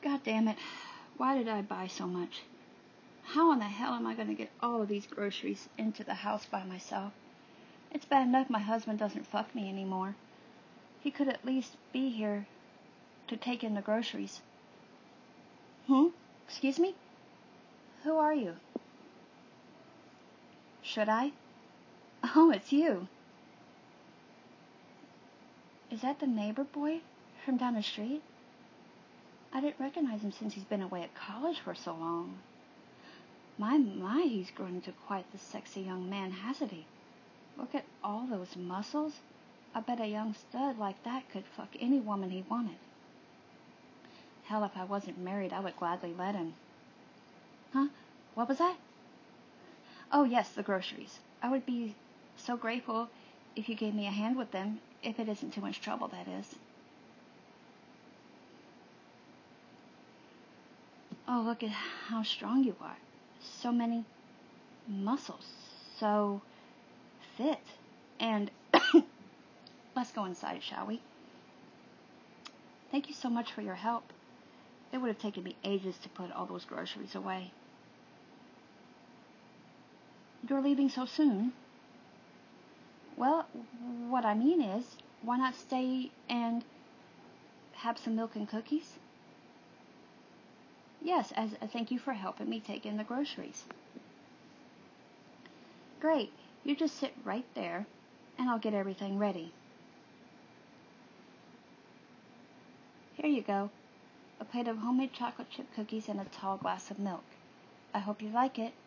God damn it. Why did I buy so much? How in the hell am I going to get all of these groceries into the house by myself? It's bad enough my husband doesn't fuck me anymore. He could at least be here to take in the groceries. Excuse me? Who are you? Should I? Oh, it's you. Is that the neighbor boy from down the street? I didn't recognize him since he's been away at college for so long. My, he's grown into quite the sexy young man, hasn't he? Look at all those muscles. I bet a young stud like that could fuck any woman he wanted. Hell, if I wasn't married, I would gladly let him. Huh? What was that? Oh, yes, the groceries. I would be so grateful if you gave me a hand with them, if it isn't too much trouble, that is. Oh, look at how strong you are. So many muscles. So fit. And let's go inside, shall we? Thank you so much for your help. It would have taken me ages to put all those groceries away. You're leaving so soon? Well, what I mean is, why not stay and have some milk and cookies? Yes, as a thank you for helping me take in the groceries. Great. You just sit right there, and I'll get everything ready. Here you go. A plate of homemade chocolate chip cookies and a tall glass of milk. I hope you like it.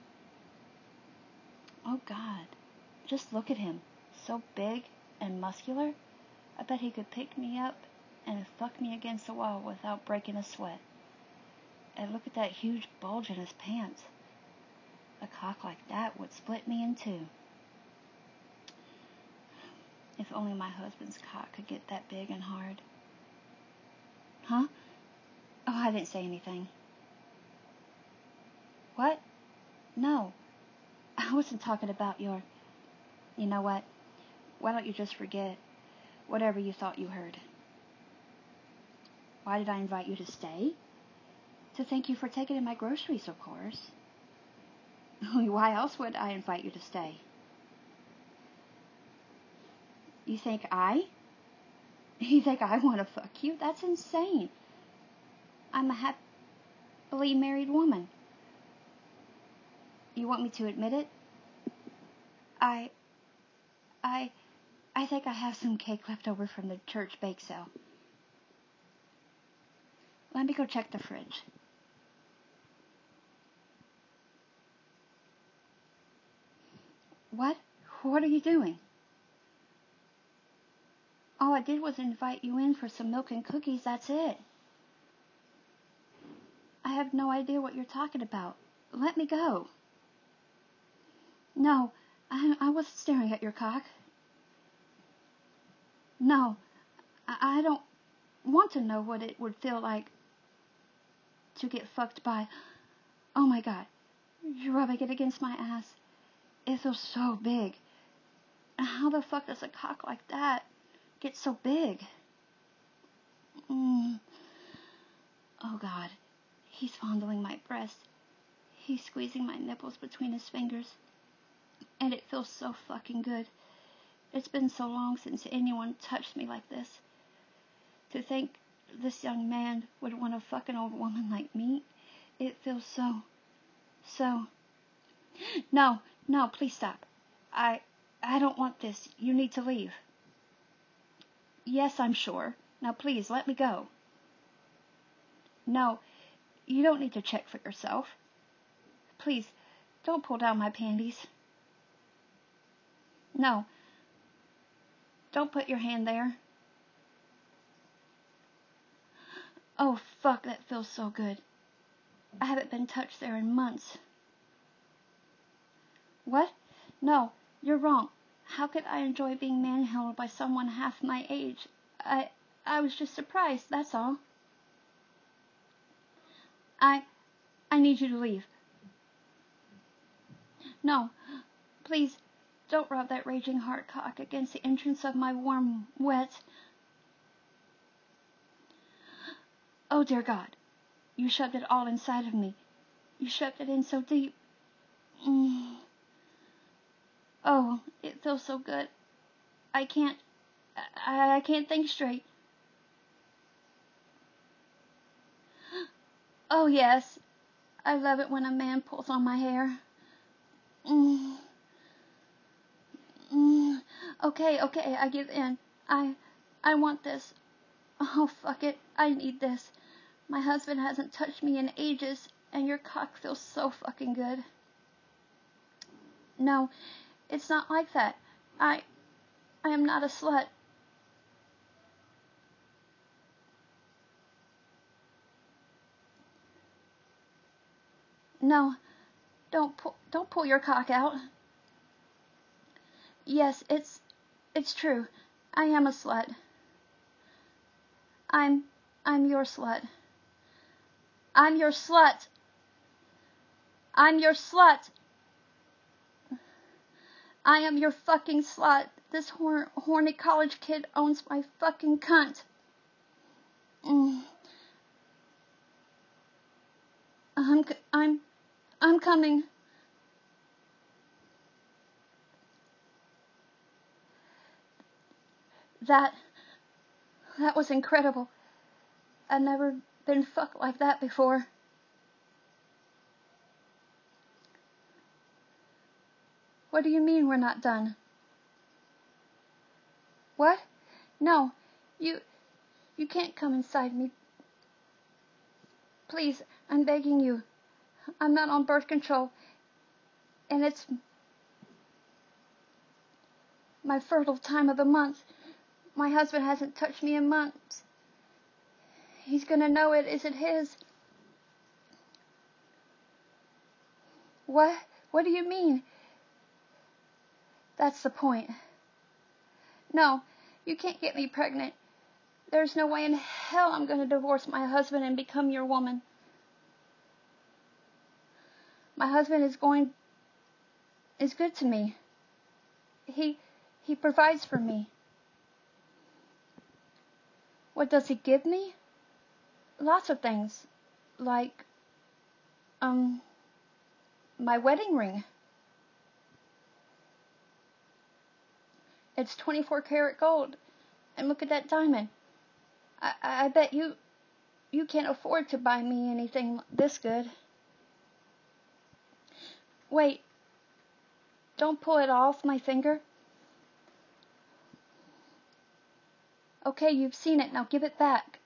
Oh, God. Just look at him. So big and muscular. I bet he could pick me up and fuck me against the wall without breaking a sweat. And look at that huge bulge in his pants. A cock like that would split me in two. If only my husband's cock could get that big and hard. Huh? Oh, I didn't say anything. What? No. I wasn't talking about your... You know what? Why don't you just forget whatever you thought you heard? Why did I invite you to stay? To thank you for taking in my groceries, of course. Why else would I invite you to stay? You think You think I want to fuck you? That's insane. I'm a happily married woman. You want me to admit it? I think I have some cake left over from the church bake sale. Let me go check the fridge. What? What are you doing? All I did was invite you in for some milk and cookies, that's it. I have no idea what you're talking about. Let me go. No, I wasn't staring at your cock. No, I don't want to know what it would feel like to get fucked by... Oh my God, you're rubbing it against my ass. It feels so big. How the fuck does a cock like that get so big? Oh God, he's fondling my breast. He's squeezing my nipples between his fingers. And it feels so fucking good. It's been so long since anyone touched me like this. To think this young man would want to fuck an old woman like me, it feels so... No, please stop. I don't want this. You need to leave. Yes, I'm sure. Now please, let me go. No, you don't need to check for yourself. Please, don't pull down my panties. No. Don't put your hand there. Oh, fuck, that feels so good. I haven't been touched there in months. What? No, you're wrong. How could I enjoy being manhandled by someone half my age? I was just surprised, that's all. I need you to leave. No, please, don't rub that raging hard cock against the entrance of my warm, wet... Oh, dear God. You shoved it all inside of me. You shoved it in so deep. Mm. Oh, it feels so good. I can't think straight. Oh, yes. I love it when a man pulls on my hair. Mm. Mm. Okay, I give in. I want this. Oh, fuck it. I need this. My husband hasn't touched me in ages, and your cock feels so fucking good. No, it's not like that. I am not a slut. No, don't pull your cock out. Yes, it's true. I am a slut. I'm your slut. I'm your slut. I'm your slut. I am your fucking slut. This horny college kid owns my fucking cunt. Mm. I'm coming. That was incredible. I've never been fucked like that before. What do you mean we're not done? What? No, you can't come inside me. Please, I'm begging you. I'm not on birth control, and it's my fertile time of the month. My husband hasn't touched me in months. He's gonna know it isn't his. What? What do you mean? That's the point. No, you can't get me pregnant. There's no way in hell I'm gonna divorce my husband and become your woman. My husband is good to me. He provides for me. What does he give me? Lots of things. Like, my wedding ring. It's 24 karat gold. And look at that diamond. I bet you can't afford to buy me anything this good. Wait. Don't pull it off my finger. Okay, you've seen it. Now give it back.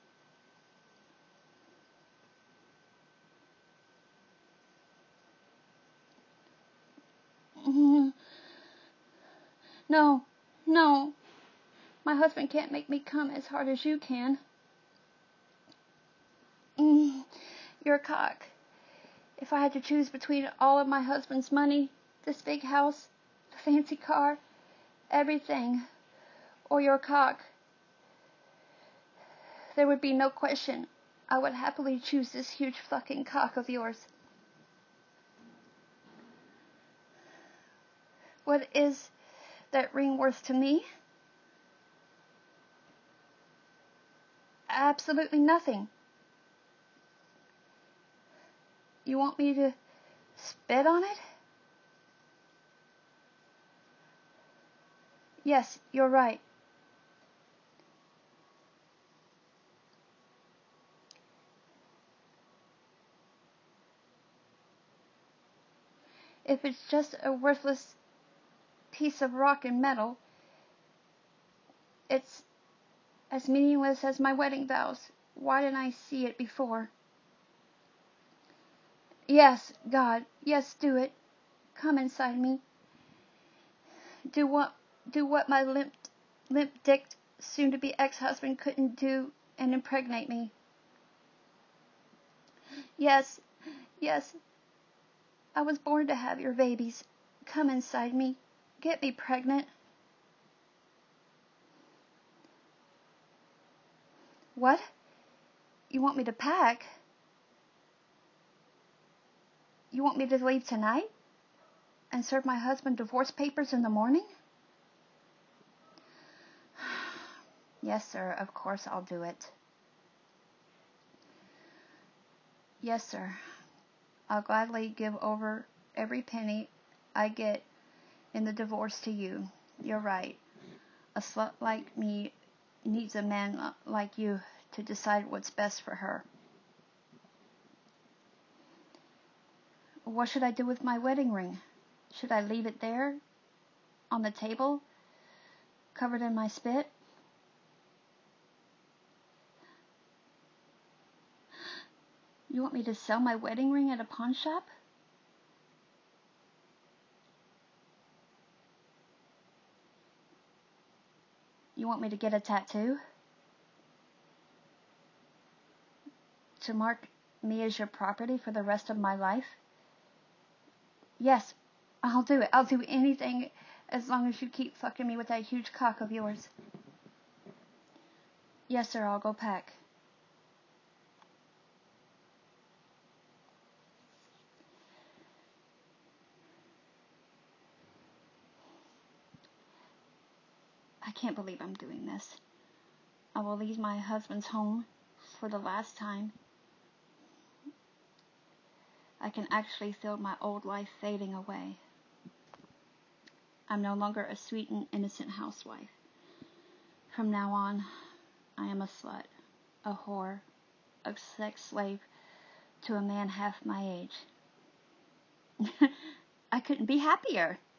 No. My husband can't make me come as hard as you can. Your cock. If I had to choose between all of my husband's money, this big house, the fancy car, everything, or your cock, there would be no question. I would happily choose this huge fucking cock of yours. What is that ring worth to me? Absolutely nothing. You want me to spit on it? Yes, you're right. If it's just a worthless piece of rock and metal, it's as meaningless as my wedding vows. Why didn't I see it before? Yes, God, yes, do it. Come inside me. Do what my limp-dicked, soon-to-be ex-husband couldn't do and impregnate me. Yes, I was born to have your babies. Come inside me. Get me pregnant. What? You want me to pack? You want me to leave tonight? And serve my husband divorce papers in the morning? Yes, sir, of course I'll do it. Yes, sir. I'll gladly give over every penny I get in the divorce to you. You're right. A slut like me needs a man like you to decide what's best for her. What should I do with my wedding ring? Should I leave it there, on the table, covered in my spit? You want me to sell my wedding ring at a pawn shop? You want me to get a tattoo? To mark me as your property for the rest of my life? Yes, I'll do it. I'll do anything as long as you keep fucking me with that huge cock of yours. Yes, sir, I'll go pack. I can't believe I'm doing this. I will leave my husband's home for the last time. I can actually feel my old life fading away. I'm no longer a sweet and innocent housewife. From now on, I am a slut, a whore, a sex slave to a man half my age. I couldn't be happier.